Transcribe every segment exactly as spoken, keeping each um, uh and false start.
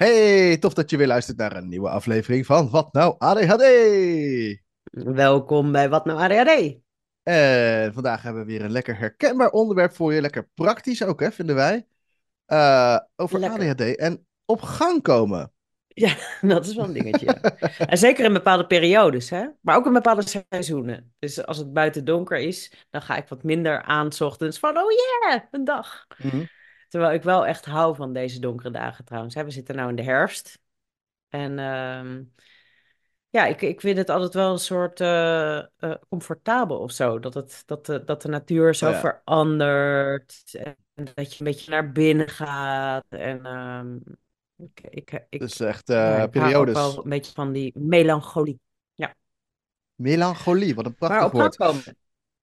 Hey, tof dat je weer luistert naar een nieuwe aflevering van Wat Nou A D H D. Welkom bij Wat Nou A D H D. En vandaag hebben we weer een lekker herkenbaar onderwerp voor je. Lekker praktisch ook, hè, vinden wij. Eh, over Lekker. A D H D en op gang komen. Ja, dat is wel een dingetje, ja. En zeker in bepaalde periodes, hè? Maar ook in bepaalde seizoenen. Dus als het buiten donker is, dan ga ik wat minder aan 's ochtends van, oh yeah, een dag. Mhm. Terwijl ik wel echt hou van deze donkere dagen trouwens. Hè. We zitten nou in de herfst. En ehm, ja, ik, ik vind het altijd wel een soort eh, eh, comfortabel of zo. Dat, het, dat, de, dat de natuur Oh zo ja, verandert. En dat je een beetje naar binnen gaat. En ehm, ik, ik, ik, dus echt ja, eh, ik hou ook periodes. wel een beetje van die melancholie. Ja, Melancholie, wat een maar prachtig op gang woord. komen.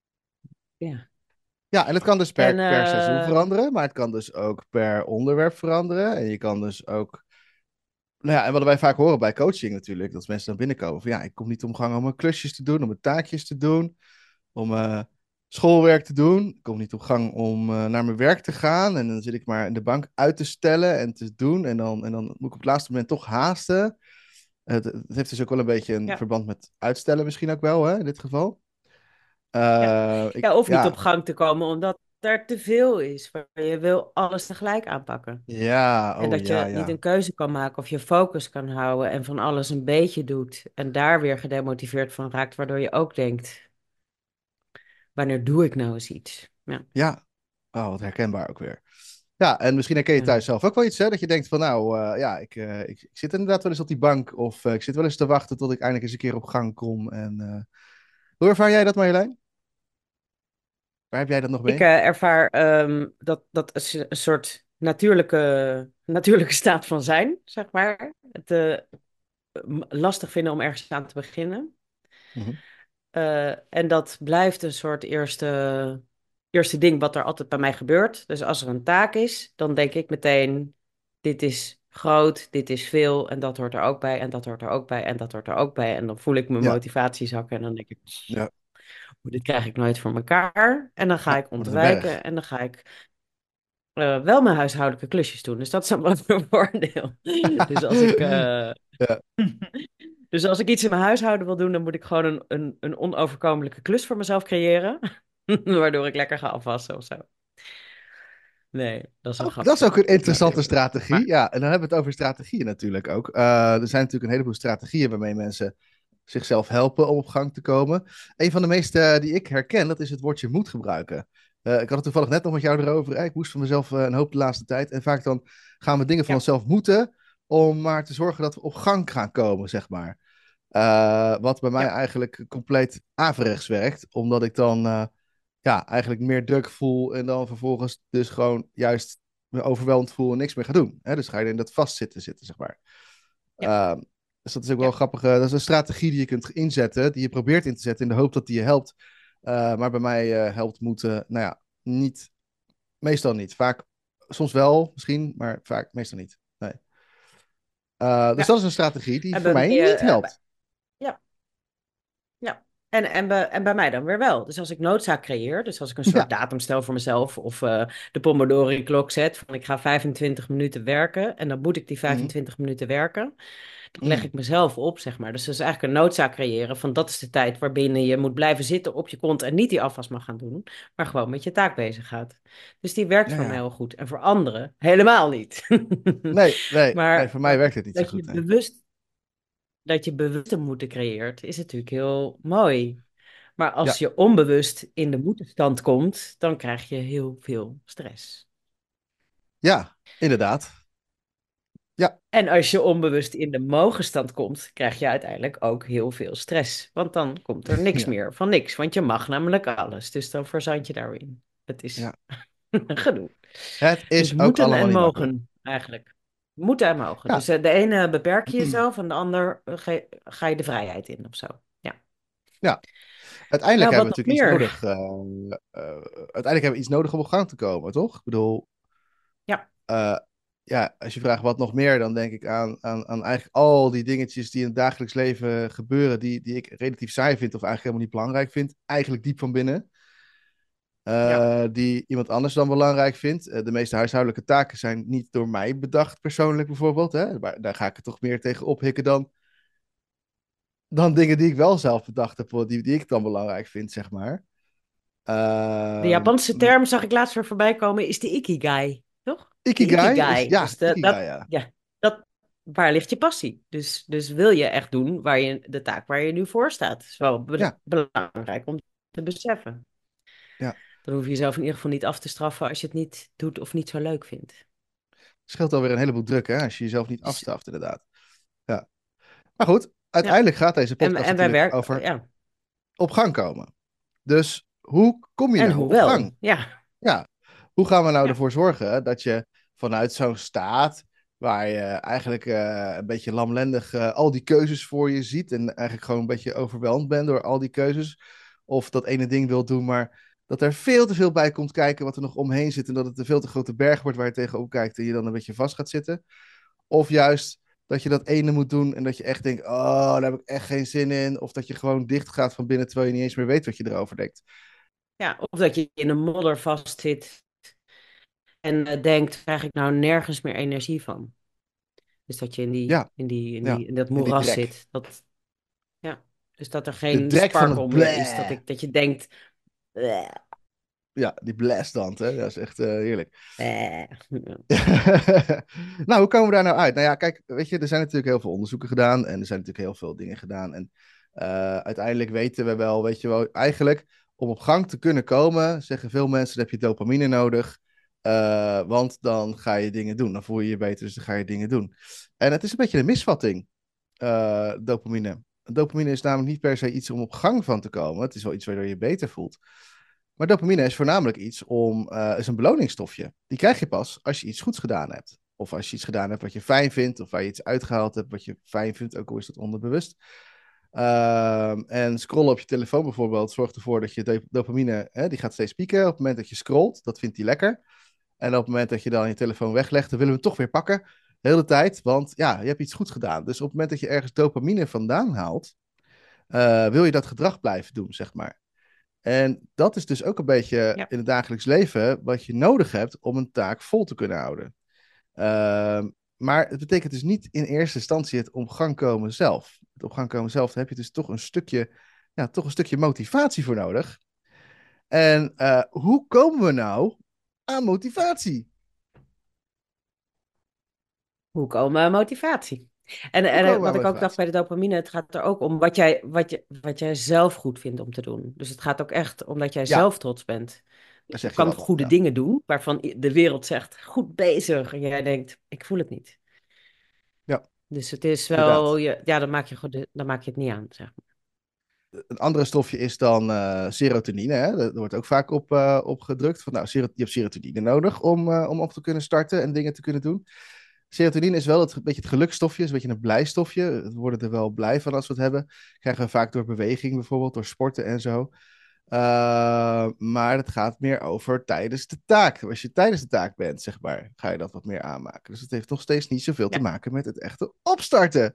Ja. Ja, en het kan dus En per, per seizoen ehm, veranderen, maar het kan dus ook per onderwerp veranderen. En je kan dus ook. Nou ja, en wat wij vaak horen bij coaching natuurlijk, dat mensen dan binnenkomen van ja, ik kom niet om gang om mijn klusjes te doen, om mijn taakjes te doen, om uh, schoolwerk te doen. Ik kom niet op gang om uh, naar mijn werk te gaan. En dan zit ik maar in de bank uit te stellen en te doen. En dan, en dan moet ik op het laatste moment toch haasten. Het, het heeft dus ook wel een beetje een ja, verband met uitstellen misschien ook wel, hè, in dit geval. ja. Uh, ik, Ja, of niet op ja, gang te komen omdat er te veel is. Waar je wil alles tegelijk aanpakken. ja, En oh dat ja, je niet ja. een keuze kan maken of je focus kan houden en van alles een beetje doet. En daar weer gedemotiveerd van raakt, waardoor je ook denkt, wanneer doe ik nou eens iets? Ja, Ja, oh, wat herkenbaar ook weer. Ja, en misschien herken je ja. thuis zelf ook wel iets, hè? Dat je denkt van, nou, uh, ja, ik, uh, ik, ik, zit inderdaad wel eens op die bank. Of uh, ik zit wel eens te wachten tot ik eindelijk eens een keer op gang kom. En uh, hoe ervaar jij dat, Marjolein? Waar heb jij dat nog Ik mee? eh, ervaar ehm, dat dat is een soort natuurlijke, natuurlijke staat van zijn, zeg maar. Het eh, m- lastig vinden om ergens aan te beginnen. Mhm. Eh, en dat blijft een soort eerste, eerste ding wat er altijd bij mij gebeurt. Dus als er een taak is, dan denk ik meteen, dit is groot, dit is veel en dat hoort er ook bij en dat hoort er ook bij en dat hoort er ook bij. En dan voel ik mijn Ja, motivatie zakken en dan denk ik, ja, dit krijg ik nooit voor elkaar. En dan ga ja, ik wordt het een ontwijken berg. en dan ga ik eh, wel mijn huishoudelijke klusjes doen. Dus dat is dan wel een voordeel. Dus als ik, eh, Ja, dus als ik iets in mijn huishouden wil doen, dan moet ik gewoon een, een, een onoverkomelijke klus voor mezelf creëren. Waardoor ik lekker ga afwassen of zo. Nee, dat is een ook, dat is grapje. ook een Maar interessante dit- strategie. maar, Ja, en dan hebben we het over strategieën natuurlijk ook. Uh, er zijn natuurlijk een heleboel strategieën waarmee mensen zichzelf helpen om op gang te komen. Een van de meeste uh, die ik herken, dat is het woordje moet gebruiken. Uh, ik had het toevallig net nog met jou erover. Hè? Ik moest van mezelf uh, een hoop de laatste tijd. En vaak dan gaan we dingen van ja, onszelf moeten om maar te zorgen dat we op gang gaan komen, zeg maar. Uh, wat bij mij ja, eigenlijk compleet averechts werkt, omdat ik dan uh, ja, eigenlijk meer druk voel en dan vervolgens dus gewoon juist me overweldigd voel en niks meer ga doen. Hè? Dus ga je in dat vastzitten zitten, zeg maar. ja, Uh, dus dat is ook wel ja. grappig. Uh, dat is een strategie die je kunt inzetten, die je probeert in te zetten in de hoop dat die je helpt. Uh, maar bij mij uh, helpt moeten, nou ja, niet, meestal niet. Vaak, soms wel misschien, maar vaak meestal niet. Nee. Uh, dus Ja. dat is een strategie die En voor bij mij mij, niet eh, eh, bij- helpt. ja, ja. En, en, bij, en bij mij dan weer wel. Dus als ik noodzaak creëer, dus als ik een soort Ja. datum stel voor mezelf of eh, de Pomodori-klok zet van ik ga vijfentwintig minuten werken en dan moet ik die Mm, vijfentwintig minuten werken. Dan leg mm. ik mezelf op, zeg maar. Dus dat is eigenlijk een noodzaak creëren van dat is de tijd waarbinnen je moet blijven zitten op je kont en niet die afwas mag gaan doen, maar gewoon met je taak bezig gaat. Dus die werkt Ja, voor mij ja. heel goed. En voor anderen helemaal niet. Nee, nee, nee, Maar voor mij dat, werkt het niet zo dat je goed. Nee. bewust, dat je bewust een moeten creëert, is natuurlijk heel mooi. Maar als Ja, je onbewust in de moeten-stand komt, dan krijg je heel veel stress. ja, inderdaad. Ja, En als je onbewust in de mogenstand komt, krijg je uiteindelijk ook heel veel stress. Want dan komt er niks ja, meer van niks. Want je mag namelijk alles. Dus dan verzand je daarin. Het is ja. gedoe. Het Dus is ook moeten allemaal en niet makkelijk. mogen eigenlijk. Moeten en mogen. Ja, Dus eh, de ene beperk je jezelf en de ander eh, ge- ga je de vrijheid in of zo. Ja. ja. Uiteindelijk Nou, hebben wat we nog natuurlijk iets meer? nodig. Uh, uh, uiteindelijk hebben we iets nodig om op gang te komen, toch? Ik bedoel, Ja, uh, ja, als je vraagt wat nog meer, dan denk ik aan, aan, aan eigenlijk al die dingetjes die in het dagelijks leven gebeuren, die, die ik relatief saai vind of eigenlijk helemaal niet belangrijk vind. Eigenlijk diep van binnen. Ja. uh, die iemand anders dan belangrijk vindt. Uh, de meeste huishoudelijke taken zijn niet door mij bedacht, persoonlijk bijvoorbeeld. Hè? Maar daar ga ik er toch meer tegen ophikken dan, dan dingen die ik wel zelf bedacht heb, die, die ik dan belangrijk vind, zeg maar. De Uh, Japanse term zag ik laatst weer voorbij komen, is de ikigai, toch? De Ikigai is, ikigai. ja, Dus de, Ikigai, dat, ja. ja, dat, waar ligt je passie? Dus, dus wil je echt doen waar je, de taak waar je nu voor staat? Dat is wel be- Ja, belangrijk om te beseffen. ja. Dan hoef je jezelf in ieder geval niet af te straffen als je het niet doet of niet zo leuk vindt. Scheelt alweer een heleboel druk, hè, als je jezelf niet Dus, afstraft, inderdaad. Ja. Maar goed, ja, uiteindelijk gaat deze en, podcast en wij natuurlijk werken, over ja. op gang komen. Dus hoe kom je En nou op hoewel, gang? ja. Ja, hoe gaan we nou Ja, ervoor zorgen dat je vanuit zo'n staat, waar je eigenlijk uh, een beetje lamlendig uh, al die keuzes voor je ziet en eigenlijk gewoon een beetje overweldigd bent door al die keuzes, of dat ene ding wilt doen, maar dat er veel te veel bij komt kijken wat er nog omheen zit en dat het een veel te grote berg wordt waar je tegenop kijkt en je dan een beetje vast gaat zitten. Of juist dat je dat ene moet doen en dat je echt denkt, oh, daar heb ik echt geen zin in. Of dat je gewoon dicht gaat van binnen terwijl je niet eens meer weet wat je erover denkt. ja, of dat je in een modder vastzit en uh, denkt, krijg ik nou nergens meer energie van? Dus dat je in, die, Ja, in, die, in, ja, die, in dat in die moeras drek. zit. Dat, ja. Dus dat er De geen drek van sparkle het meer is. Dat, bleh. ik, dat je denkt, bleh, Ja, die blastdant, hè? Dat is echt uh, heerlijk. bleh. Nou, hoe komen we daar nou uit? Nou ja, kijk, weet je, er zijn natuurlijk heel veel onderzoeken gedaan en er zijn natuurlijk heel veel dingen gedaan. En uh, uiteindelijk weten we wel, weet je wel, eigenlijk om op gang te kunnen komen, zeggen veel mensen, dan heb je dopamine nodig. Uh, want dan ga je dingen doen. Dan voel je je beter, dus dan ga je dingen doen. En het is een beetje een misvatting, uh, dopamine. Dopamine is namelijk niet per se iets om op gang van te komen. Het is wel iets waardoor je je beter voelt. Maar dopamine is voornamelijk iets om, uh, is een beloningsstofje. Die krijg je pas als je iets goeds gedaan hebt. Of als je iets gedaan hebt wat je fijn vindt, of waar je iets uitgehaald hebt wat je fijn vindt, ook al is dat onderbewust. Uh, en scrollen op je telefoon bijvoorbeeld zorgt ervoor dat je dopamine, hè, die gaat steeds pieken. Op het moment dat je scrolt, dat vindt hij lekker. En op het moment dat je dan je telefoon weglegt, dan willen we hem toch weer pakken. De hele tijd, want ja, je hebt iets goeds gedaan. Dus op het moment dat je ergens dopamine vandaan haalt, uh, wil je dat gedrag blijven doen, zeg maar. En dat is dus ook een beetje Ja, in het dagelijks leven wat je nodig hebt om een taak vol te kunnen houden. Uh, maar het betekent dus niet in eerste instantie het op gang komen zelf. Het op gang komen zelf, daar heb je dus toch een stukje, ja, toch een stukje motivatie voor nodig. En uh, hoe komen we nou aan motivatie? hoe komen motivatie? En, Hoe en eh, komen we aan wat ik ook dacht motivatie? bij de dopamine, het gaat er ook om wat jij, wat je, wat jij zelf goed vindt om te doen. Dus het gaat ook echt om dat jij Ja, zelf trots bent. daar Je zeg je kan wat. goede Ja, dingen doen, waarvan i- de wereld zegt, goed bezig. En jij denkt, ik voel het niet. ja, Dus het is wel, inderdaad. je, ja, dan maak je, goed- dan maak je het niet aan, zeg maar. Een andere stofje is dan uh, serotonine. Hè? Daar wordt ook vaak op, uh, op gedrukt. Van, nou, je hebt serotonine nodig om, uh, om op te kunnen starten en dingen te kunnen doen. Serotonine is wel het, een beetje het gelukstofje, is een beetje een blijstofje. We worden er wel blij van als we het hebben. Krijgen we vaak door beweging bijvoorbeeld, door sporten en zo. Uh, maar het gaat meer over tijdens de taak. Als je tijdens de taak bent, zeg maar, ga je dat wat meer aanmaken. Dus het heeft nog steeds niet zoveel te Ja. maken met het echte opstarten.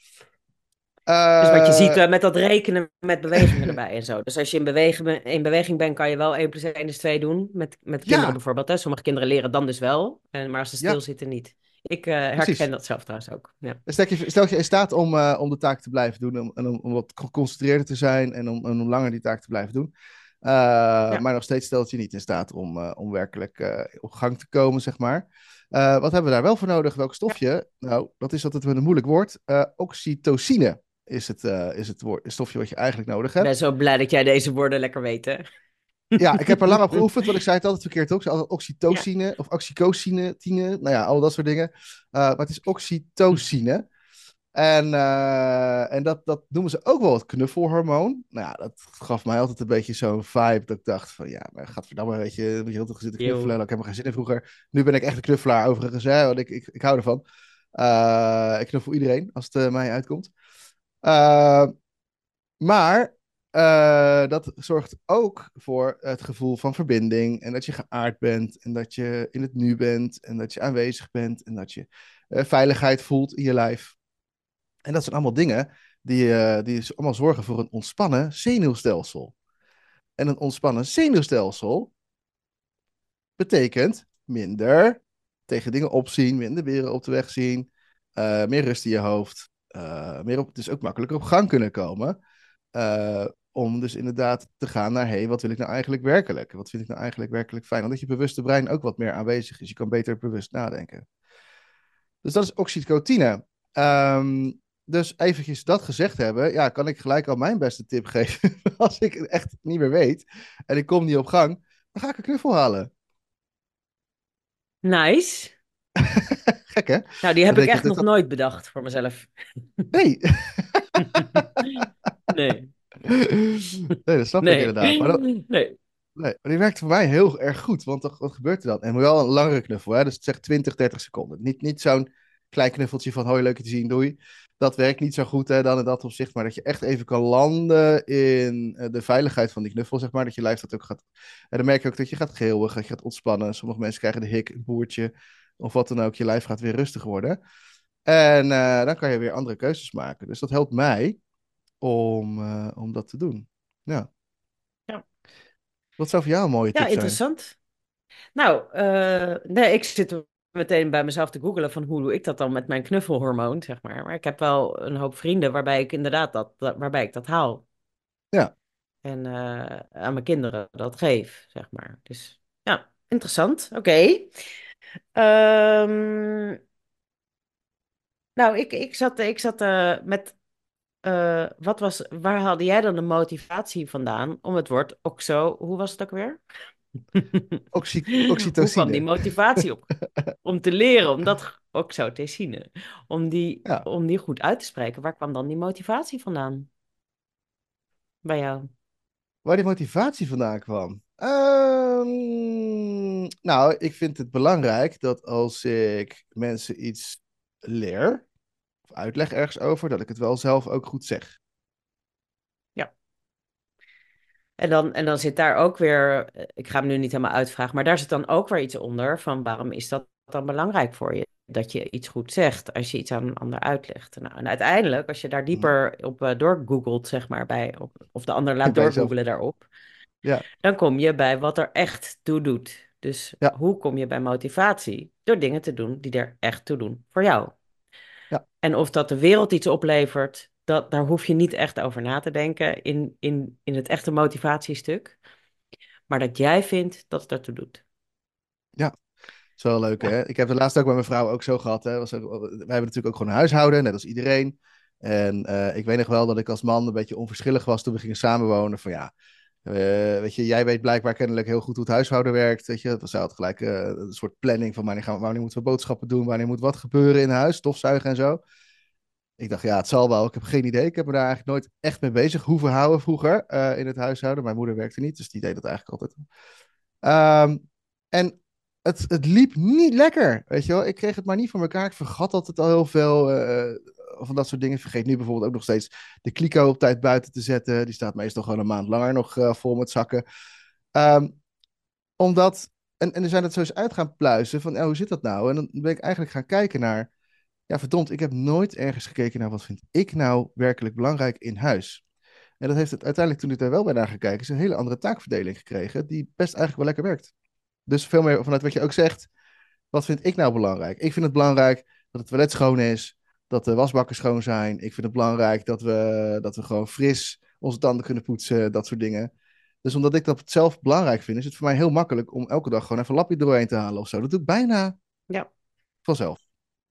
Dus wat je Uh, ziet uh, met dat rekenen met bewegingen erbij en zo. Dus als je in beweging, in beweging bent, kan je wel één plus één is twee doen. Met, met kinderen ja, bijvoorbeeld. Hè. Sommige kinderen leren dan dus wel. En, maar als ze ja, stilzitten, niet. Ik uh, herken precies. dat zelf trouwens ook. Ja. Stel je, stel je in staat om, uh, om de taak te blijven doen om, en om, om wat geconcentreerder te zijn en om, en om langer die taak te blijven doen. Uh, Ja. maar nog steeds stelt je niet in staat om, uh, om werkelijk uh, op gang te komen, zeg maar. Uh, wat hebben we daar wel voor nodig? Welk Ja. stofje? Nou, dat is altijd een moeilijk woord. Uh, oxytocine is het, uh, is het woord, het stofje wat je eigenlijk nodig Ik ben hebt. zo blij dat jij deze woorden lekker weet, hè? Ja, ik heb er lang op geoefend, want ik zei het altijd verkeerd ook. Ik zei altijd Ja. oxytocine of oxycocine, tine, nou ja, al dat soort dingen. Uh, maar het is oxytocine. En, uh, en dat, dat noemen ze ook wel het knuffelhormoon. Nou ja, dat gaf mij altijd een beetje zo'n vibe dat ik dacht van ja, maar gadverdamme, weet je, moet je heel te zitten knuffelen. Yo. Ik heb er geen zin in vroeger. Nu ben ik echt een knuffelaar overigens, hè, want ik, ik, ik hou ervan. Uh, ik knuffel iedereen als het uh, mij uitkomt. Uh, maar uh, dat zorgt ook voor het gevoel van verbinding en dat je geaard bent en dat je in het nu bent en dat je aanwezig bent en dat je uh, veiligheid voelt in je lijf. En dat zijn allemaal dingen die, uh, die allemaal zorgen voor een ontspannen zenuwstelsel. En een ontspannen zenuwstelsel betekent minder tegen dingen opzien, minder beren op de weg zien, uh, meer rust in je hoofd, uh, meer op, dus ook makkelijker op gang kunnen komen. Uh, om dus inderdaad te gaan naar, hé, hey, wat wil ik nou eigenlijk werkelijk? Wat vind ik nou eigenlijk werkelijk fijn? Omdat je bewuste brein ook wat meer aanwezig is. Je kan beter bewust nadenken. Dus dat is oxytocine. Um, dus eventjes dat gezegd hebben, ja, kan ik gelijk al mijn beste tip geven. Als ik het echt niet meer weet en ik kom niet op gang, dan ga ik een knuffel halen. Nice. Gek, hè? Nou, die Dan heb ik denk je, echt dat nog dat... nooit bedacht voor mezelf. Nee. Nee, Nee, dat snap ik nee, inderdaad. Maar, dat... nee. nee, maar die werkt voor mij heel erg goed. Want toch, wat gebeurt er dan? En wel een langere knuffel, hè? Dus het zegt twintig, dertig seconden. Niet, niet zo'n klein knuffeltje van hoi, leuk je te zien, doei. Dat werkt niet zo goed, hè, dan in dat opzicht. Maar dat je echt even kan landen in uh, de veiligheid van die knuffel, zeg maar. Dat je lijf dat ook gaat... En dan merk je ook dat je gaat geeuwen, dat je gaat ontspannen. Sommige mensen krijgen de hik, een boertje, of wat dan ook. Je lijf gaat weer rustig worden. En uh, dan kan je weer andere keuzes maken. Dus dat helpt mij om, uh, om dat te doen. Ja. Ja, Wat zou voor jou een mooie ja, tip zijn? interessant. Nou, uh, nee, ik zit meteen bij mezelf te googelen van hoe doe ik dat dan met mijn knuffelhormoon, zeg maar. Maar ik heb wel een hoop vrienden waarbij ik inderdaad dat, dat waarbij ik dat haal. Ja, En uh, aan mijn kinderen dat geef, zeg maar. Dus ja, interessant. Oké. Okay. Um, nou, ik, ik zat, ik zat uh, met Uh, wat was, waar haalde jij dan de motivatie vandaan om het woord oxo, hoe was het ook weer? Oxy Hoe kwam die oxytocine. motivatie op? Om te leren, om dat oxytocine, om die, Ja, om die goed uit te spreken. Waar kwam dan die motivatie vandaan bij jou? waar die motivatie vandaan kwam. Ehm, nou, ik vind het belangrijk dat als ik mensen iets leer of uitleg ergens over, dat ik het wel zelf ook goed zeg. Ja. En dan, en dan zit daar ook weer, eh, ik ga hem nu niet helemaal uitvragen, maar daar zit dan ook weer iets onder van waarom is dat dan belangrijk voor je? Dat je iets goed zegt als je iets aan een ander uitlegt. Nou, en uiteindelijk, als je daar Mhm. dieper op uh, doorgoogelt, zeg maar, bij, op, of de ander laat Bij jezelf. doorgoogelen daarop, Ja, dan kom je bij wat er echt toe doet. Dus ja, hoe kom je bij motivatie? Door dingen te doen die er echt toe doen voor jou. ja, En of dat de wereld iets oplevert, dat, daar hoef je niet echt over na te denken in, in, in het echte motivatiestuk. Maar dat jij vindt dat het ertoe doet. ja. Is wel leuk, Ja, hè? Ik heb het laatst ook bij mijn vrouw ook zo gehad. Hè? Was ook, wij hebben natuurlijk ook gewoon een huishouden, net als iedereen. En uh, ik weet nog wel dat ik als man een beetje onverschillig was toen we gingen samenwonen. Van ja, uh, weet je, jij weet blijkbaar kennelijk heel goed hoe het huishouden werkt. Weet je, we hadden gelijk uh, een soort planning van wanneer, gaan we, wanneer moeten we boodschappen doen, wanneer moet wat gebeuren in huis, stofzuigen en zo. Ik dacht, ja, het zal wel. Ik heb geen idee. Ik heb me daar eigenlijk nooit echt mee bezig hoeven houden vroeger uh, in het huishouden. Mijn moeder werkte niet, dus die deed dat eigenlijk altijd. Um, en het, het liep niet lekker, weet je wel. Ik kreeg het maar niet voor elkaar. Ik vergat altijd al heel veel uh, van dat soort dingen. Ik vergeet nu bijvoorbeeld ook nog steeds de kliko op tijd buiten te zetten. Die staat meestal gewoon een maand langer nog uh, vol met zakken. Um, omdat, en, en er zijn het zo eens uit gaan pluizen van, oh, hoe zit dat nou? En dan ben ik eigenlijk gaan kijken naar, ja verdomd, ik heb nooit ergens gekeken naar wat vind ik nou werkelijk belangrijk in huis. En dat heeft het uiteindelijk, toen ik daar wel bij naar ga kijken, is een hele andere taakverdeling gekregen, die best eigenlijk wel lekker werkt. Dus veel meer vanuit wat je ook zegt. Wat vind ik nou belangrijk? Ik vind het belangrijk dat het toilet schoon is. Dat de wasbakken schoon zijn. Ik vind het belangrijk dat we, dat we gewoon fris onze tanden kunnen poetsen. Dat soort dingen. Dus omdat ik dat zelf belangrijk vind, is het voor mij heel makkelijk om elke dag gewoon even een lapje doorheen te halen of zo. Dat doe ik bijna ja. vanzelf.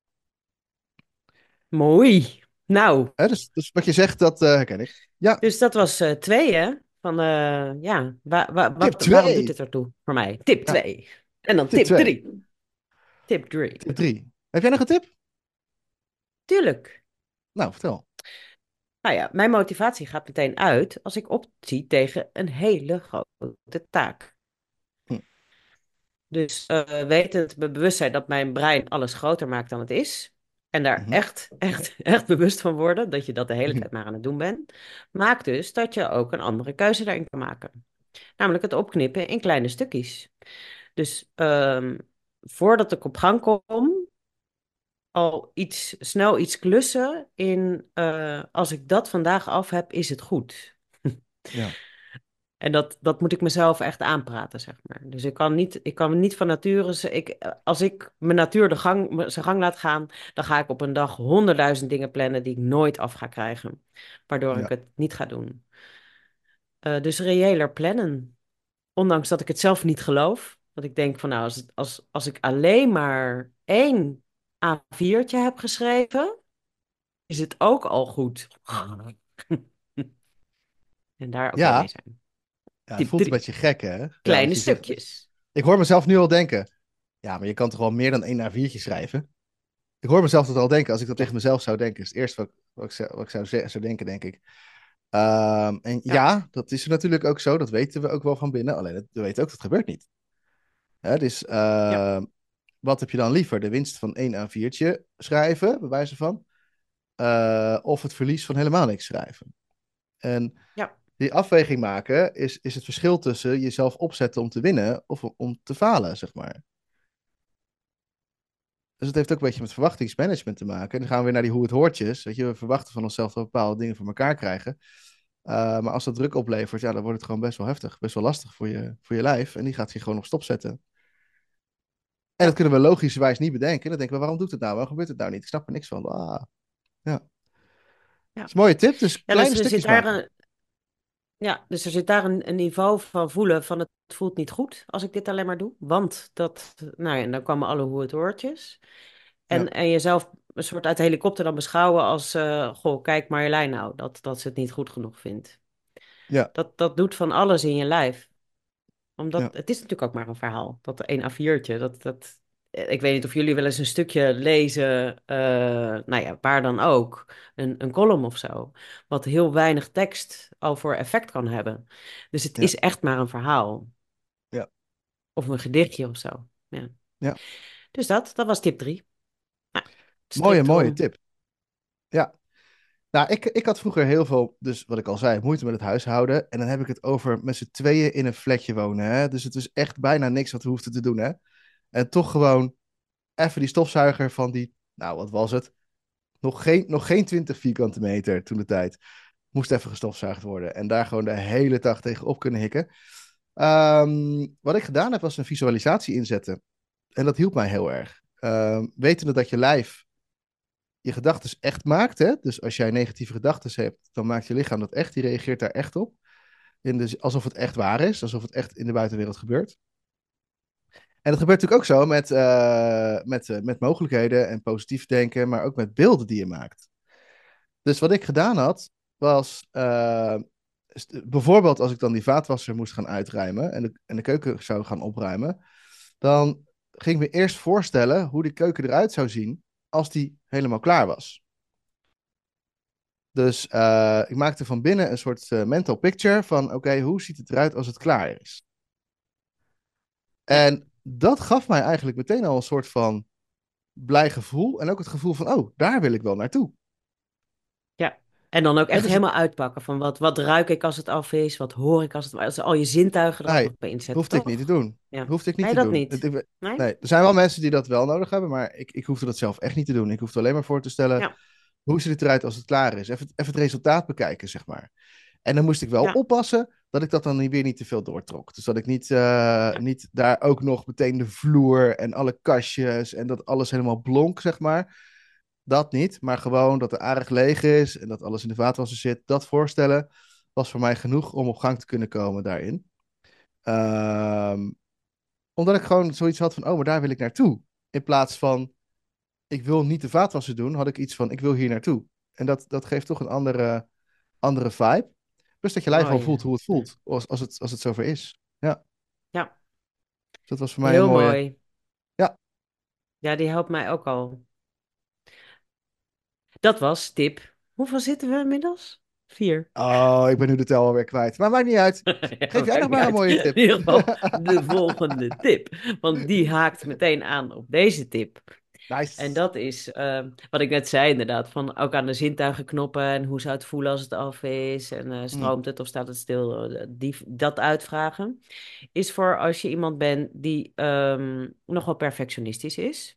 Mooi. Nou, Hè, dus, dus wat je zegt, dat uh, herken ik. Ja, dus dat was uh, twee, hè? Van, uh, ja, wa wa tip wat, waarom doet twee. dit ertoe voor mij? Tip Ja, twee. En dan tip tip twee. drie. Tip drie. Tip drie. Heb jij nog een tip? Tuurlijk. Nou, vertel. Nou ja, mijn motivatie gaat meteen uit als ik optie tegen een hele grote taak. Hm. Dus uh, wetend me bewust zijn dat mijn brein alles groter maakt dan het is. En daar Mhm. echt, echt, echt bewust van worden dat je dat de hele Mhm. tijd maar aan het doen bent. Maakt dus dat je ook een andere keuze daarin kan maken. Namelijk het opknippen in kleine stukjes. Dus um, voordat ik op gang kom, al iets, snel iets klussen in, uh, als ik dat vandaag af heb, is het goed. Ja. En dat, dat moet ik mezelf echt aanpraten, zeg maar. Dus ik kan niet, ik kan niet van nature... z- Ik, als ik mijn natuur de gang, zijn gang laat gaan, dan ga ik op een dag honderdduizend dingen plannen die ik nooit af ga krijgen. Waardoor ik Ja, het niet ga doen. Eh, dus reëler plannen. Ondanks dat ik het zelf niet geloof. Dat ik denk van nou, als, het- als, als ik alleen maar één A viertje heb geschreven, is het ook al goed. En daar oké mee ja, zijn. ja, het Tip voelt een drie. beetje gek, hè? Ja, wat Kleine je zegt. stukjes. Ik hoor mezelf nu al denken. Ja, maar je kan toch wel meer dan één A viertje schrijven? Ik hoor mezelf dat al denken. Als ik dat Ja, tegen mezelf zou denken, is het eerste wat, wat ik, zou, wat ik zou, ze- zou denken, denk ik. Ehm, en ja, ja, dat is er natuurlijk ook zo. Dat weten we ook wel van binnen. Alleen, dat- we weten ook dat het gebeurt niet. Hè, dus ja, ehm, wat heb je dan liever? De winst van één A viertje schrijven, bij wijze van? Eh, of het verlies van helemaal niks schrijven? En ja, die afweging maken is, is het verschil tussen jezelf opzetten om te winnen of om om te falen, zeg maar. Dus het heeft ook een beetje met verwachtingsmanagement te maken. En dan gaan we weer naar die hoe het hoortjes. Weet je, we verwachten van onszelf dat we bepaalde dingen voor elkaar krijgen. Uh, maar als dat druk oplevert, ja, dan wordt het gewoon best wel heftig. Best wel lastig voor je, voor je lijf. En die gaat zich gewoon op stop zetten. En dat ja, kunnen we logischerwijs niet bedenken. Dan denken we, waarom doet het nou? Waarom gebeurt het nou niet? Ik snap er niks van. Ah, ja. Dat ja. is een mooie tip. Dus Ja, dus kleine er zit stukjes daar maken. een, ja, dus er zit daar een, een niveau van voelen van het voelt niet goed als ik dit alleen maar doe. Want dat, nou ja, en dan komen alle hoe het hoortjes. En, Ja, en jezelf een soort uit de helikopter dan beschouwen als, eh, goh, kijk Marjolein nou, dat, dat ze het niet goed genoeg vindt. ja, Dat, dat doet van alles in je lijf. Omdat ja, het is natuurlijk ook maar een verhaal. Dat één A viertje, dat, dat, eh, ik weet niet of jullie wel eens een stukje lezen, eh, nou ja, waar dan ook, een, een column of zo, wat heel weinig tekst al voor effect kan hebben. Dus het ja, is echt maar een verhaal. ja, Of een gedichtje of zo. Ja. ja. Dus dat, dat was tip drie. Nou, Mooie, strikt mooie erom. tip. Ja. Nou, ik, ik had vroeger heel veel, dus wat ik al zei, moeite met het huishouden. En dan heb ik het over met z'n tweeën in een flatje wonen. Hè? Dus het is echt bijna niks wat we hoefden te doen. Hè? En toch gewoon even die stofzuiger van die, nou wat was het? Nog geen, nog geen twintig vierkante meter toen de tijd. Moest even gestofzuigd worden. En daar gewoon de hele dag tegen op kunnen hikken. Ehm, wat ik gedaan heb, was een visualisatie inzetten. En dat hielp mij heel erg. Um, wetende dat je lijf je gedachten echt maakt. Hè? Dus als jij negatieve gedachten hebt, dan maakt je lichaam dat echt. Die reageert daar echt op. In de, alsof het echt waar is. Alsof het echt in de buitenwereld gebeurt. En dat gebeurt natuurlijk ook zo met, uh, met, uh, met mogelijkheden en positief denken, maar ook met beelden die je maakt. Dus wat ik gedaan had, was uh, bijvoorbeeld als ik dan die vaatwasser moest gaan uitruimen en de, en de keuken zou gaan opruimen, dan ging ik me eerst voorstellen hoe die keuken eruit zou zien als die helemaal klaar was. Dus uh, ik maakte van binnen een soort uh, mental picture van oké, okay, hoe ziet het eruit als het klaar is? Ja, En dat gaf mij eigenlijk meteen al een soort van blij gevoel. En ook het gevoel van, oh, daar wil ik wel naartoe. ja. En dan ook Hè, echt dus het, helemaal uitpakken van wat, wat ruik ik als het af is, wat hoor ik als het, als al je zintuigen er ook nee, nog bij inzetten, hoefde ik niet te toch? doen. Ja. Hoefde ik niet Nee, te dat doen. Het, niet. ik- Nee? nee, er zijn wel mensen die dat wel nodig hebben, maar ik, ik hoefde dat zelf echt niet te doen. Ik hoefde alleen maar voor te stellen, Ja, hoe ziet het eruit als het klaar is? Even, even het resultaat bekijken, zeg maar. En dan moest ik wel ja, oppassen dat ik dat dan niet- weer niet te veel doortrok. Dus dat ik niet, uh, ja, niet daar ook nog meteen de vloer en alle kastjes en dat alles helemaal blonk, zeg maar. Dat niet, maar gewoon dat de aardig leeg is en dat alles in de vaatwasser zit. Dat voorstellen was voor mij genoeg om op gang te kunnen komen daarin. Um, omdat ik gewoon zoiets had van, oh, maar daar wil ik naartoe. In plaats van, ik wil niet de vaatwasser doen, had ik iets van, ik wil hier naartoe. En dat, dat geeft toch een andere, andere vibe. Plus dat je lijf al voelt mooi. hoe het Ja, voelt, als, als, het, als het zover is. Ja, ja, dus dat was voor mij een heel mooie. mooi. Ja, Ja, die helpt mij ook al. Dat was tip. Hoeveel zitten we inmiddels? Vier. oh, ik ben nu de tel alweer kwijt. Maar maakt niet uit. Ja, Geef jij nog maakt niet maar een uit. mooie In tip. ieder geval de volgende tip. Want die haakt meteen aan op deze tip. En Nice. dat is eh, wat ik net zei, inderdaad. Van ook aan de zintuigen knoppen. En hoe zou het voelen als het af is? En eh, Mm, stroomt het of staat het stil? Eh, Die, dat Is voor als je iemand bent die um, nogal perfectionistisch is.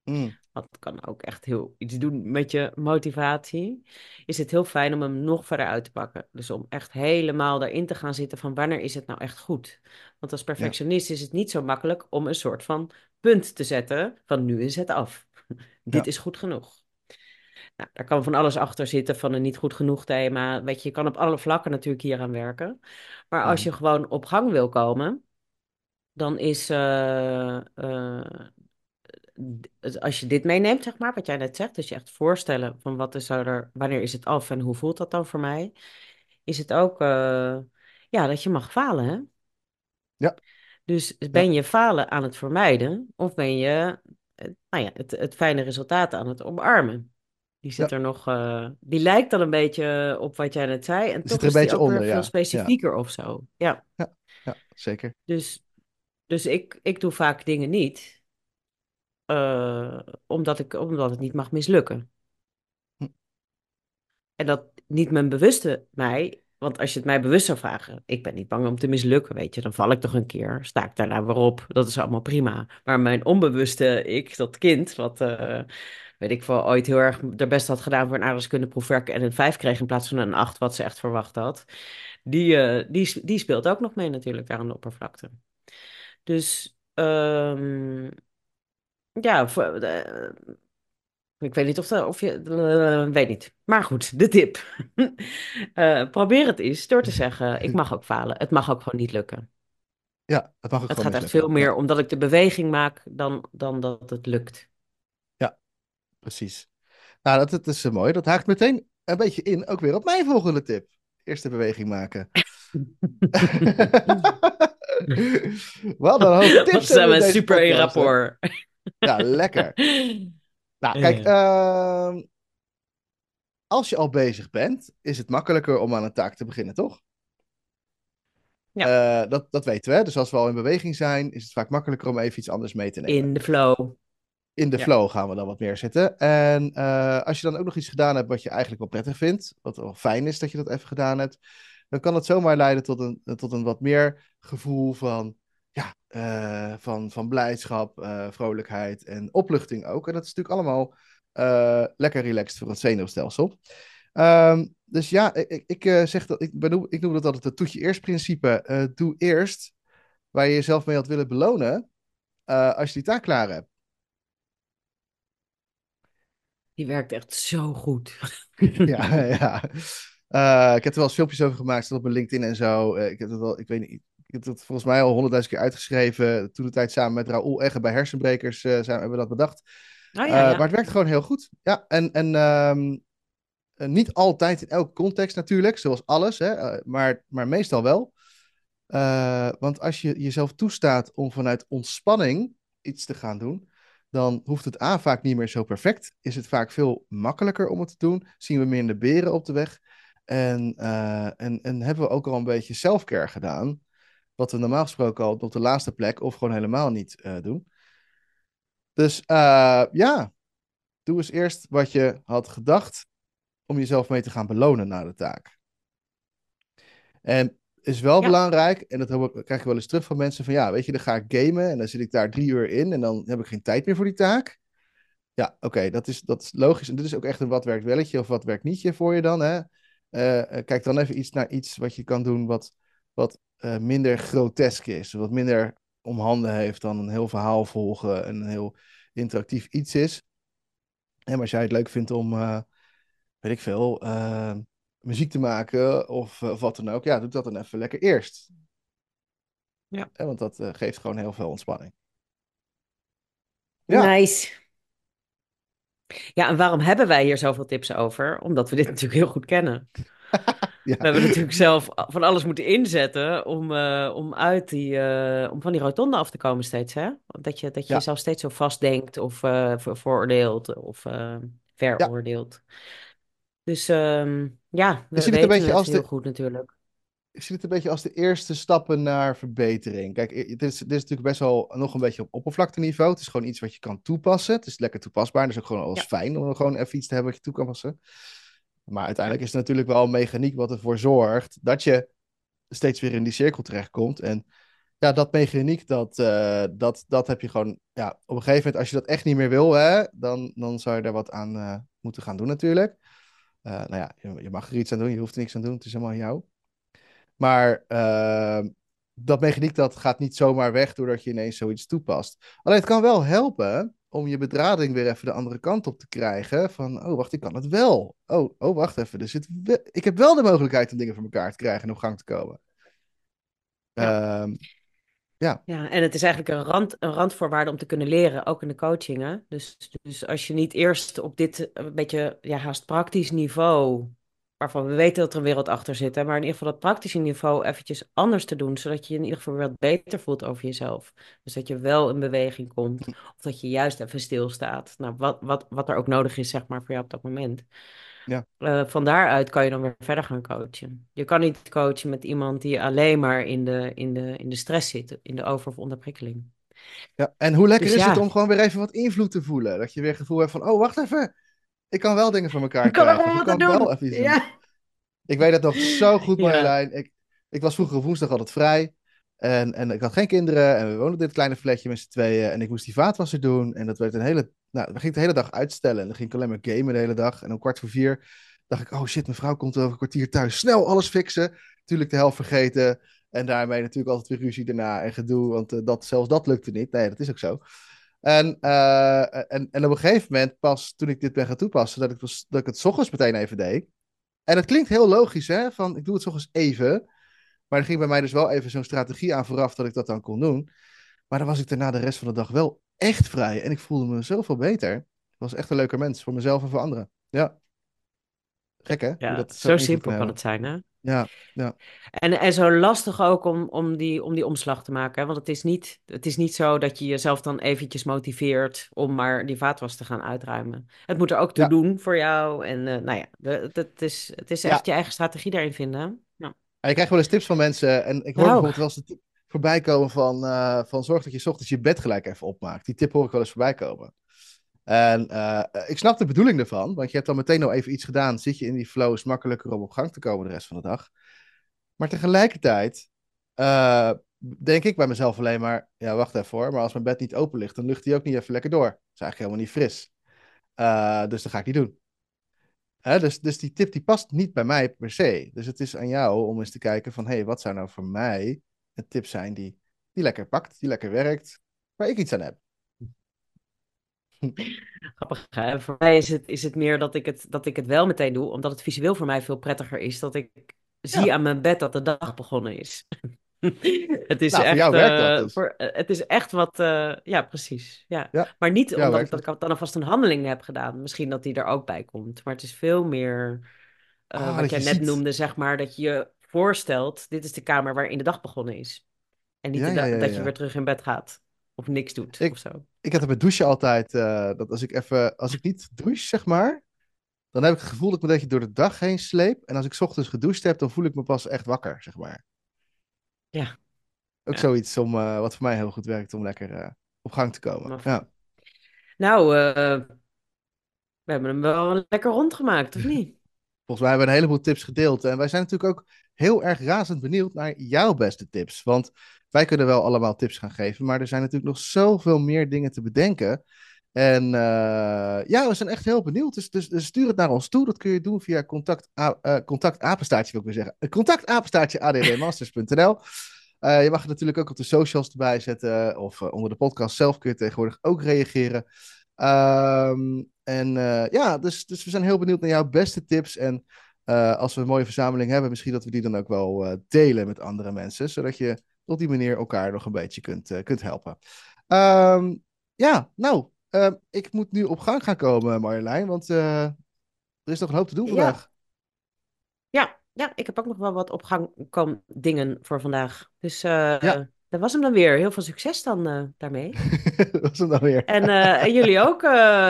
Mm, Want het kan ook echt heel iets doen met je motivatie. Is het heel fijn om hem nog verder uit te pakken. Dus om echt helemaal daarin te gaan zitten van wanneer is het nou echt goed? Want als ja, perfectionist is het niet zo makkelijk om een soort van punt te zetten van nu is het af. Dit ja. is goed genoeg. Nou, daar kan van alles achter zitten van een niet goed genoeg thema. Weet je, je kan op alle vlakken natuurlijk hier aan werken. Maar als Mhm. je gewoon op gang wil komen, dan is, eh, eh, d- als je dit meeneemt, zeg maar, wat jij net zegt, dus je echt voorstellen van wat is er, wanneer is het af en hoe voelt dat dan voor mij, is het ook, eh, ja, dat je mag falen, hè? Ja, Dus ja, ben je falen aan het vermijden of ben je, eh, nou ja, het, het fijne resultaat aan het omarmen? Die zit ja. er nog, eh, die lijkt dan een beetje op wat jij net zei en Die zit toch er een is die beetje ook weer onder, veel ja. Ja, specifieker of zo. Ja, ja, ja, zeker. dus, dus ik, ik doe vaak dingen niet, eh, omdat ik, omdat het niet mag mislukken. Hm, En dat niet mijn bewuste mij, want als je het mij bewust zou vragen, ik ben niet bang om te mislukken, weet je, dan val ik toch een keer, sta ik daarna weer op, dat is allemaal prima. Maar mijn onbewuste ik, dat kind, wat, eh, weet ik wel, ooit heel erg er best had gedaan voor een aardrijkskundeproefwerk en een vijf kreeg in plaats van een acht, wat ze echt verwacht had, die, eh, die, die speelt ook nog mee natuurlijk daar aan de oppervlakte. Dus, ehm, ja, voor, eh, ik weet niet of, dat, of je... eh, weet niet. Maar goed, de tip. Eh, probeer het eens door te zeggen, ik mag ook falen. Het mag ook gewoon niet lukken. Ja, het mag ook Het gewoon gaat echt veel mislukken. meer Ja, omdat ik de beweging maak dan, dan dat het lukt. ja, precies. Nou, dat, dat is eh, mooi. Dat haakt meteen een beetje in, ook weer op mijn volgende tip. Eerste beweging maken. Wat een hoop Wat tips hebben zijn we in we deze super in podcast, hè? rapport. Ja, lekker. Nou, kijk, Eh, ehm, als je al bezig bent, is het makkelijker om aan een taak te beginnen, toch? ja, Eh, dat, dat weten we. Dus als we al in beweging zijn, is het vaak makkelijker om even iets anders mee te nemen. in de flow. In de Ja. flow gaan we dan wat meer zitten. En eh, als je dan ook nog iets gedaan hebt wat je eigenlijk wel prettig vindt, wat wel fijn is dat je dat even gedaan hebt, dan kan het zomaar leiden tot een, tot een wat meer gevoel van, ja, eh, van, van blijdschap, eh, vrolijkheid en opluchting ook. En dat is natuurlijk allemaal eh, lekker relaxed voor het zenuwstelsel. Ehm, dus ja, ik, ik, ik, eh, zeg dat, ik, benoem, ik noem dat altijd het toetje eerst principe. Eh, doe eerst waar je jezelf mee had willen belonen, eh, als je die taak klaar hebt. Die werkt echt zo goed. Ja, ja. Eh, ik heb er wel eens filmpjes over gemaakt, staat op mijn LinkedIn en zo. Eh, ik heb het wel, ik weet niet, ik heb het volgens mij al honderdduizend keer uitgeschreven. Toen de tijd samen met Raoul Egge bij Hersenbrekers eh, zijn, hebben we dat bedacht. Oh Eh, ja, maar ja. het werkt gewoon heel goed. Ja, en, en ehm, eh, niet altijd in elke context natuurlijk, zoals alles, hè, eh, maar, maar meestal wel. Eh, want als je jezelf toestaat om vanuit ontspanning iets te gaan doen, dan hoeft het A vaak niet meer zo perfect. Is het vaak veel makkelijker om het te doen. Zien we minder beren op de weg. En, eh, en, en hebben we ook al een beetje selfcare gedaan. Wat we normaal gesproken al op de laatste plek of gewoon helemaal niet eh, doen. Dus eh, ja, doe eens eerst wat je had gedacht om jezelf mee te gaan belonen na de taak. En is wel Ja, belangrijk, en dat heb ik- krijg ik wel eens terug van mensen, van ja, weet je, dan ga ik gamen en dan zit ik daar drie uur in en dan heb ik geen tijd meer voor die taak. Ja, oké, dat, is, dat is logisch. En dit is ook echt een wat werkt welletje of wat werkt nietje voor je dan, hè. Eh, eh, kijk dan even iets naar iets wat je kan doen wat, wat eh, minder grotesk is, wat minder om handen heeft dan een heel verhaal volgen en een heel interactief iets is. En maar als jij het leuk vindt om, eh, weet ik veel, eh, muziek te maken of, eh, of wat dan ook, ja, doe dat dan even lekker eerst. ja. Hè, want dat eh, geeft gewoon heel veel ontspanning. Ja, Nice. Ja, en waarom hebben wij hier zoveel tips over? Omdat we dit natuurlijk heel goed kennen. ja, We hebben natuurlijk zelf van alles moeten inzetten om, eh, om uit die, eh, om van die rotonde af te komen steeds, hè? Dat je, dat je ja, jezelf steeds zo vastdenkt of uh, vooroordeelt of eh, ja. veroordeelt. Dus ehm, ja, Ik we zie het een weten beetje het als heel de, goed natuurlijk. ik zie het een beetje als de eerste stappen naar verbetering. Kijk, i- dit is, dit is natuurlijk best wel nog een beetje op oppervlakteniveau. Het is gewoon iets wat je kan toepassen. Het is lekker toepasbaar. Het is ook gewoon wel eens Ja, fijn om gewoon even iets te hebben wat je toe kan passen. Maar ja, uiteindelijk is het natuurlijk wel een mechaniek wat ervoor zorgt dat je steeds weer in die cirkel terechtkomt. En Ja, dat mechaniek, dat, eh, dat, dat heb je gewoon... Ja, op een gegeven moment, als je dat echt niet meer wil, hè, dan, dan zou je daar wat aan eh, moeten gaan doen natuurlijk. Eh, nou ja, je, je mag er iets aan doen, je hoeft er niks aan te doen, het is helemaal aan jou. Maar eh, dat mechaniek, dat gaat niet zomaar weg doordat je ineens zoiets toepast. Alleen het kan wel helpen om je bedrading weer even de andere kant op te krijgen. Van, oh wacht, ik kan het wel. Oh, oh wacht even, er zit we- ik heb wel de mogelijkheid om dingen voor elkaar te krijgen en op gang te komen. Ja. Ehm, ja, Ja, en het is eigenlijk een rand, een randvoorwaarde om te kunnen leren, ook in de coachingen. Dus, dus als je niet eerst op dit eh, een beetje, ja, haast praktisch niveau, waarvan we weten dat er een wereld achter zit, hè, maar in ieder geval dat praktische niveau eventjes anders te doen, zodat je je in ieder geval weer wat beter voelt over jezelf. Dus dat je wel in beweging komt, of dat je juist even stilstaat. Nou, wat, wat, wat er ook nodig is, zeg maar, voor jou op dat moment. ja. Eh, van daaruit kan je dan weer verder gaan coachen. Je kan niet coachen met iemand die alleen maar in de, in de, in de stress zit, in de over- of onderprikkeling. Ja, en hoe lekker Dus is het ja, om gewoon weer even wat invloed te voelen? Dat je weer het gevoel hebt van, oh, wacht even. Ik kan wel dingen voor elkaar ik kan er krijgen. Of gewoon ik wat aan kan wel doen. even iets doen. Ja, Ik weet het nog zo goed, ja. Marjolein. Ik, ik was vroeger op woensdag altijd vrij. En, en ik had geen kinderen. En we woonden in dit kleine flatje met z'n tweeën. En ik moest die vaatwasser doen. En dat werd een hele... Nou, we gingen de hele dag uitstellen. En dan ging ik alleen maar gamen de hele dag. En om kwart voor vier dacht ik... Oh shit, mijn vrouw komt over een kwartier thuis. Snel alles fixen. Tuurlijk de helft vergeten. En daarmee natuurlijk altijd weer ruzie daarna en gedoe. Want eh, dat, zelfs dat lukte niet. Nee, dat is ook zo. En, eh, en, en op een gegeven moment, pas toen ik dit ben gaan toepassen... Dat ik, was, dat ik het 's ochtends meteen even deed. En het klinkt heel logisch, hè? Van ik doe het 's ochtends even. Maar er ging bij mij dus wel even zo'n strategie aan vooraf dat ik dat dan kon doen. Maar dan was ik daarna de rest van de dag wel echt vrij. En ik voelde me zoveel beter. Ik was echt een leuker mens voor mezelf en voor anderen. Ja, gek hè? Hoe Ja, dat zo zo invloed kan simpel kan hebben. het zijn, hè? Ja, ja, En, en zo lastig ook om, om die, om die omslag te maken. Hè? Want het is niet, het is niet zo dat je jezelf dan eventjes motiveert om maar die vaatwas te gaan uitruimen. Het moet er ook toe ja, doen voor jou. En eh, nou ja, de- het, het is, het is echt ja. je eigen strategie daarin vinden. Hè? Ja. En je krijgt wel eens tips van mensen. En ik hoor Nou, bijvoorbeeld wel eens de tip voorbij komen van, eh, van zorg dat je 's ochtends je bed gelijk even opmaakt. Die tip hoor ik wel eens voorbij komen. En eh, ik snap de bedoeling ervan, want je hebt dan meteen al even iets gedaan. Zit je in die flow, is het makkelijker om op gang te komen de rest van de dag. Maar tegelijkertijd eh, denk ik bij mezelf alleen maar, ja, wacht even hoor, maar als mijn bed niet open ligt, dan lucht hij ook niet even lekker door. Dat is eigenlijk helemaal niet fris. Eh, dus dat ga ik niet doen. Hè, dus, dus die tip die past niet bij mij per se. Dus het is aan jou om eens te kijken van, hé, hey, wat zou nou voor mij een tip zijn die, die lekker pakt, die lekker werkt, waar ik iets aan heb. grappig. Hè? Voor mij is het, is het meer dat ik het, dat ik het wel meteen doe, omdat het visueel voor mij veel prettiger is. Dat ik zie Ja, aan mijn bed dat de dag begonnen is. Het is nou, voor echt, jou werkt dat eh, dus. voor, eh, het is echt wat, eh, ja, precies. Ja. Ja, Maar niet voor jou omdat ik, werkt dat ik het. dan alvast een handeling heb gedaan. Misschien dat die er ook bij komt. Maar het is veel meer eh, Ah, wat dat jij je net ziet. noemde, zeg maar, dat je je voorstelt, dit is de kamer waarin de dag begonnen is. En niet Ja, de ja, da- ja, dat je weer ja. terug in bed gaat. Of niks doet, of Ik, zo. ik heb het met douchen altijd, eh, dat als ik even, als ik niet douche, zeg maar, dan heb ik het gevoel dat ik me een beetje door de dag heen sleep. En als ik 's ochtends gedoucht heb, dan voel ik me pas echt wakker, zeg maar. Ja, Ook ja. zoiets om, eh, wat voor mij heel goed werkt om lekker eh, op gang te komen. Maar, Ja. nou, eh, we hebben hem wel lekker rondgemaakt, of niet? Volgens mij hebben we een heleboel tips gedeeld. En wij zijn natuurlijk ook heel erg razend benieuwd naar jouw beste tips. Want wij kunnen wel allemaal tips gaan geven, maar er zijn natuurlijk nog zoveel meer dingen te bedenken. En uh, ja, we zijn echt heel benieuwd. Dus, dus, dus, stuur het naar ons toe. Dat kun je doen via contact, uh, contactapenstaartje, wil ik weer zeggen. Contactapenstaartje a d d masters punt n l. Uh, je mag het natuurlijk ook op de socials erbij zetten. Of uh, onder de podcast zelf kun je tegenwoordig ook reageren. Um, en uh, ja, dus, dus we zijn heel benieuwd naar jouw beste tips. En uh, als we een mooie verzameling hebben, misschien dat we die dan ook wel uh, delen met andere mensen. Zodat je op die manier elkaar nog een beetje kunt, uh, kunt helpen. Um, ja, nou, uh, ik moet nu op gang gaan komen, Marjolein. Want uh, er is nog een hoop te doen Ja, vandaag. ja, ja, ik heb ook nog wel wat op gang kom dingen voor vandaag. Dus eh Ja, dat was hem dan weer. Heel veel succes dan eh, daarmee. dat was hem dan weer. En, eh, en jullie ook. eh,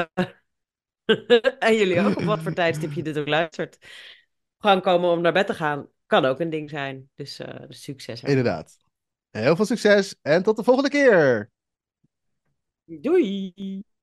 en jullie ook, op wat voor tijdstip je dit ook luistert. Op gang komen om naar bed te gaan, kan ook een ding zijn. Dus, eh, dus succes ermee. Inderdaad. Heel veel succes en tot de volgende keer. Doei!